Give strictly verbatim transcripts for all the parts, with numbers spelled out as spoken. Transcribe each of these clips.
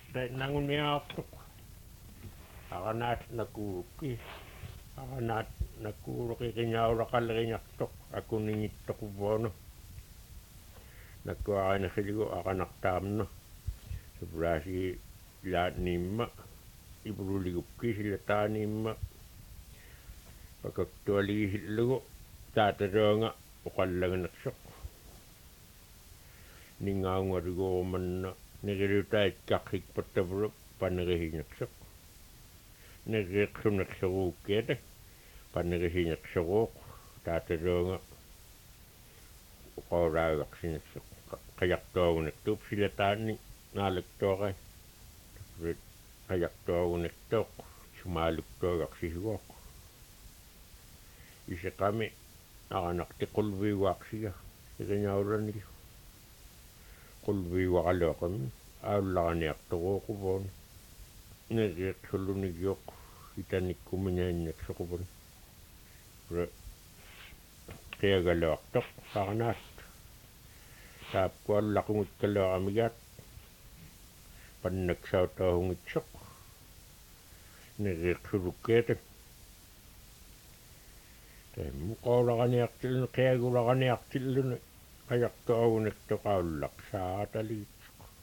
Tai nangun miatuk. Akanat nakuki. Akanat nakuruki kinyaura kalrinyatok. Aku ningitok bono. Nakuakana siligo akanak tamno. Seberasi laat nimma. Iburu ligupki sila tanimma. Pakaktua ligi siligo. Tataronga. Ukallanganak Ningaunga rigo manna. Nigiritai kakik patabro panagahinaksak. Nagiriksunaksaru kete panagahinaksaru tataronga uqauraagaqsinaksak qajartuagunaktuup silataani naalaktuaqai qajartuagunaktuuq sumaaluktuagaqsisuaq isaqami aqanaqti qulviuaqsiga iqinyaurani qulviuaqaluaqami aalullaqaniartoruuquvuun nagiriksulunigioq itanikkuminaannaksoquvun re qiagaluartoq qarnaat taapkuallaqungutkaluaramigaat pannaksautaahungitsoq nagiriksulukkeeta taimmu qaulaqaniartilluni qiagulaqaniartilluni qajartuagunaktoqaullaq saataliit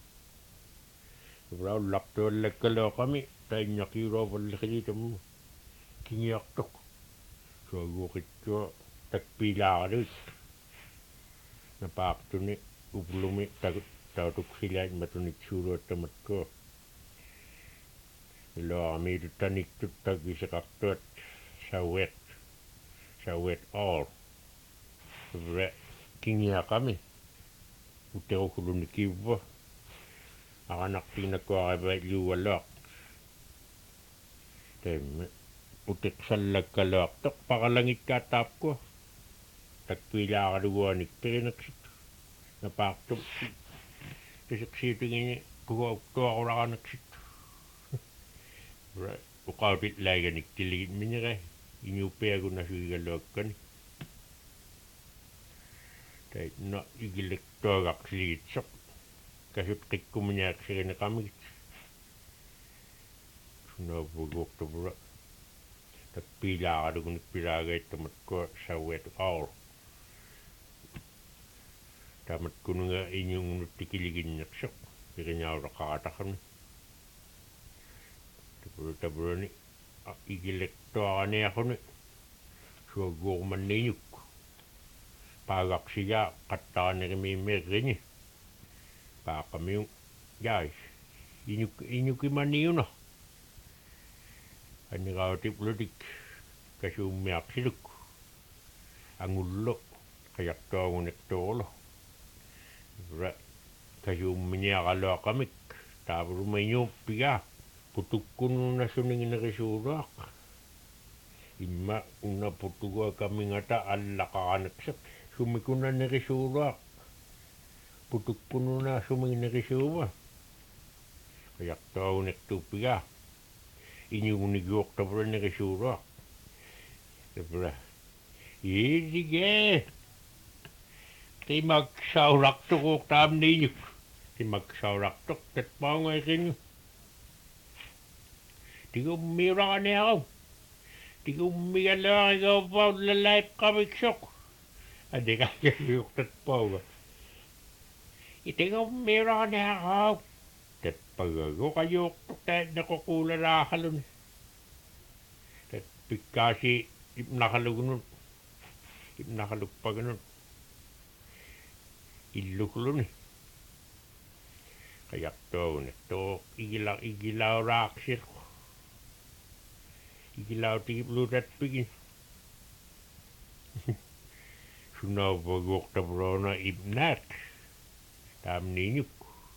Raullaqtuallakkaluaqami tainnaqiuruapalliqilitammu kingiartuq suaguuqittua takpiilaaqaluit napaaqtuni uplumi tautuksilaat matunitsuuluattamatkua iluaramiitu taniktut takiseqartuat sauet sauet all re kingiaqami uterukuluni kiuvva aqanaqtiinakkuaqavait luualluaq taimma utiqsallakkaluartoq paqalangikkaataapkua takpiilaaqaluguanik perinaqsit napaaqtum isiqsiitingini kugauktuaqulaqanaqsit uqautit laiganik tiligit minire inupiagunasuigaluakkani tait no igilektuagaqsiligitsoq kasut qikkumiñaaksirineqamigit sunavuguuqtuvura takpiilaaqalugunik pilaagaittamatkua sauet aur tamatkununga iñungunuttikiliginnersoq piriñauraqaqataqarni tapuru tapurani igilektuaqaniaquni suaguuqmanniiñuk paagaqsigaa qattaqanerimiimmeerrini paaqamiu jaais inuk inukimaniuna anniqautiplutik kasuummiaqsiluk angullo qajartuagunektuulo ra kasuumminiaqaluaqamik taavurumañuuppigaa putukkunuunassuninginerisuuruaq imma unna putuguakamingata allaqaqanaqsaq summikunannerisuuruaq putukkununa suminnerisuuva qajartuagunektuuppigaa iñuguniguuqtapurannerisuuruaq tapura iidige timaksauraqtuquuq taamniiñuk timaksauraqtoq tatpaungaiqinnu tigummiuraqaniaqau tigummigaluarigaupaullalaipqaviksoq adiqaggaliuqtatpauga itigummiuraqaniaqau tatpagaguqajuuqtuq taitnaququulalaahaluni tat pikkaasi ipnaqalugunut ipnaqalukpaganut illukluni qajartuagunektuuq igila igilauraaqsirq igilautigiplutatpigin sunaupaguuqtapuruuna ipnaat taamniiñuk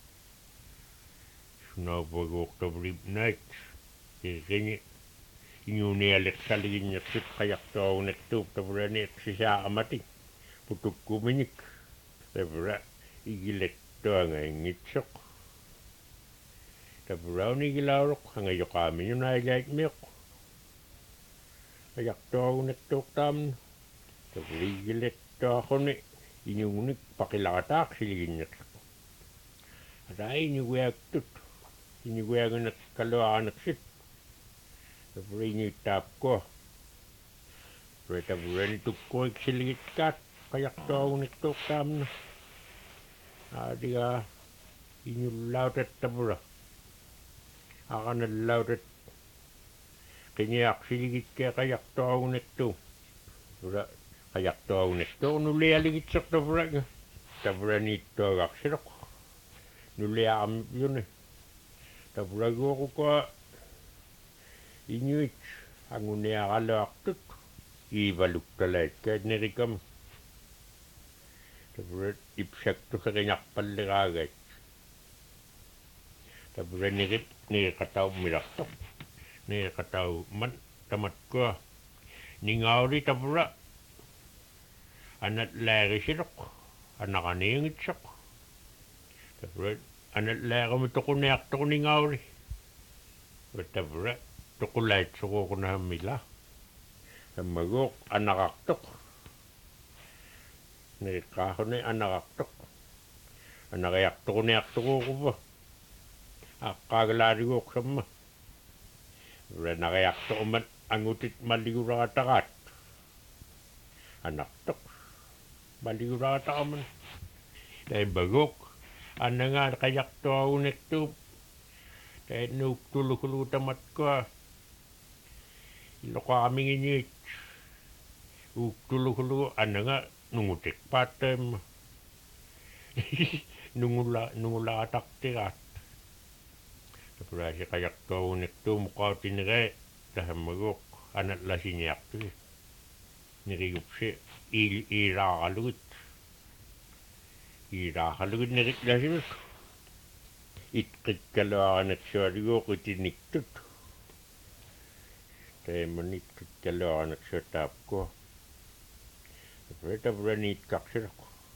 sunaupaguuqtapur ipnaat iqiñi iñunialiqsaliginnersit qajartuagunektuuq tapurani iqsisaaqamatik putukkumiñik tapura igilektuangaingitsoq tapurauni igilauruq angayoqaamiñunailaitmiuq qajartuagunektuuq taamna tapurigilektuaquni iñungunik paqilaqataaqsiliginnersiq ataiñuguiaktut iniguanganak kaluaanaksit tapuriiniittaapkua tapurani tukkuiksilgitkaat qajaqtuaguniktuuqtaamna aadigaa inullautat tapura aqanallautat qiniaqsiligitkia qajaqtuaguniktuu ura qajaqtuaguniktuu nullialigitsertapuranga tapuraniittuagaqsiloq nulliaqammipiuni tapuraguoqukua inuit anguniaqaluartut iivaluktalaikkaat nerikam tapurat ipsaktuseqinarpalleraagaat tapuranirip niiqataumilartoq niiqatauman tamatkua ningauli tapura anat laarisiloq anaqaniingitsoq tapurat anat laarami toquniartoq ningauli tapura toqulaitsuquuqunahammila ammaguuq anaqartoq niiqqaaruni anaqartoq anaqajartoquniartoquuquva aqqaagalaariguuq samma uranaqajartoqmat angutit malligularataqaat anartoq malligularataqaman taimbaguuq annangaan qajartuaguniktuup tainnuuktulukuluutamatkua illoqaraminginiit uuktulukulu annanga nungutikpaatteemma nungulla nungulaatartiraat tapuraasi qajartuaguniktuu muqautineree tahammaguuq anatlasiniartui nirigupsi iil iiraaqalugit iiraaqalugit niriklasinut itqikkaluaranaksualiguuq itiniktut taimmanit qikkaluaranaksuataapkua tapuraniitkaqsiloq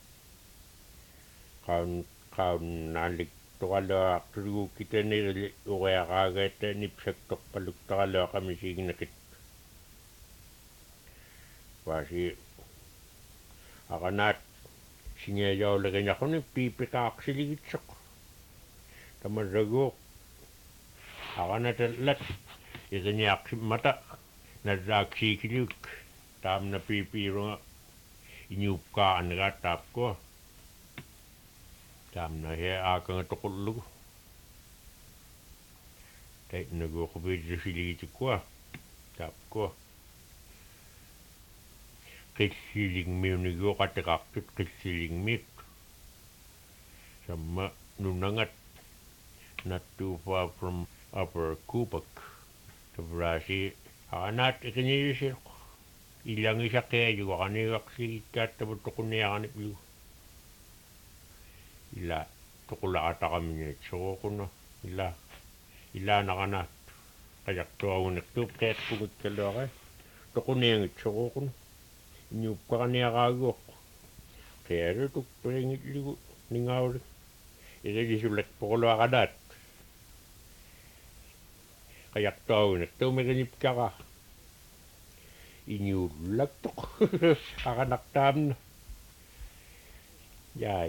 qaun qaunnaalik toqaluaartuliguukkitaniili uriaqaagaata nipsaktorpaluktaraloaqamisiignakit waasi aqanaat singiajauleqinaquni piipiqaaqsiligitsoq tamarraguuq aqanatallat iqiniaqsimmata narraaksiikiliuk taamna piipiirunga iñuupkaa anagaat taapkua taamna he aakanga toqullugu taitnaguuqapiitrusiligitikua taapkua qissilingmiuniguuq atiqartut qissilingmiik samma nunangat not too far from Upper Kupak tapuraasi aqanaat iqiniilisiloq ilangisaqiajugu aqaniiqaqsigikkaat tapu toquniaqaniplugu ila toqulaqataqaminiit soququna ila ilaanaqanaat qajartuaguniktuup qeeqqugikkaluaqe toquniangit soququna iñuuppaqaniaqaaguoq qialutuk pulingitligu ningauli iqilisullak poquluaqanaat qajartuaguniktuu miqinipkaqa iñuullaktoq aqanaqtaamna yaai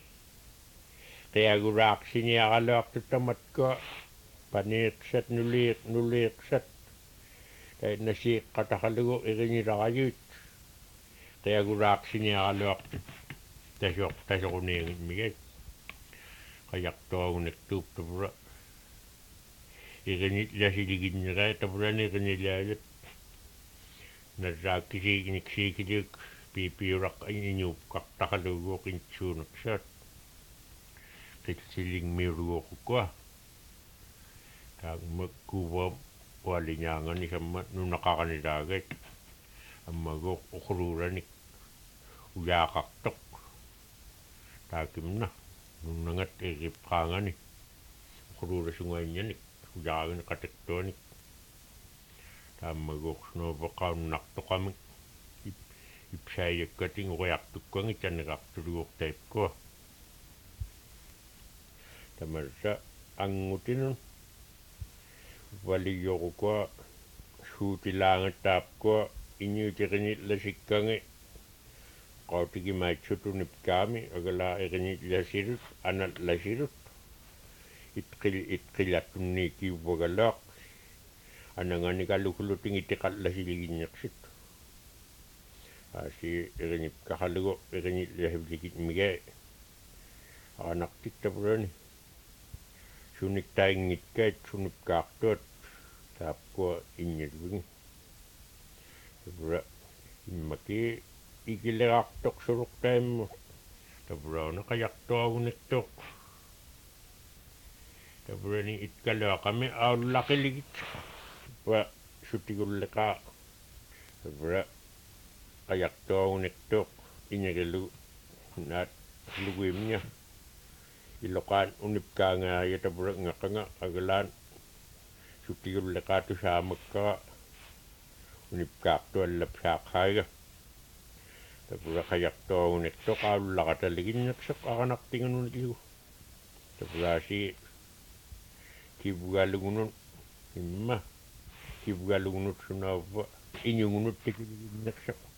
qiaguraaqsiniaqaluartutamatkua paniiqsat nuliiq nuliiqsat tainasiiqqataqalugu iqinilaqayuut qiaguraaqsiniaqaluartut tasoq tasoquniangitmigait qajartuaguniktuup tapura iqinillasiliginneraa tapurani iqinilaalut narraakkisiigniksiikiliuk piipiuraq iñuuqqartaqaluguuq intsuunaqsaat qitsilingmiuruguuqukua taangmakkuuva ualiñaangani samma nunaqaqanilaagait ammaguuq uqururanik uyaaqartoq taakimna nunangat iqipqaangani uqururasungainñanik uyaagani qatiktuanik taammaguuq snuupaqaunnartoqamik ipsaajakkating uriartukkuangit taneqartuluguuq taipkua tamarsa angutinun valiyoqukua suutilaangattaapkua iñuutiqinillassikkangi qautikimaatsutunipkaami agalaa iqinillasilut anallasilut itkil itkilattunni kiuvvagalaaq ananganikalukuluting itiqallasiligиннерсит ааси эринипкахалугу эриниллахивликит мига аанартиттапулани суниктаингиткаат сунипкаартуат таапкуа иннилуги табура иммаки игилераартоқсулуқтаамму табурауна қаяртуагунаттоқ табурани иткалуақами ауллақилигит ва сутигуллекаа табура қаяртуагунаттоқ инагалу наат лугуимня илоqaan унипкаангаая табура ngaqanga агалаан сутигуллекаату саамаккара унипкаартуаллап саақхаага табура қаяртуагунаттоқ ауллақаталигиннерсеқ аранартиганунилу табурааси кивгалугунун имма кивгалугунут сунаавва инюгунут тикилигиннерсеқ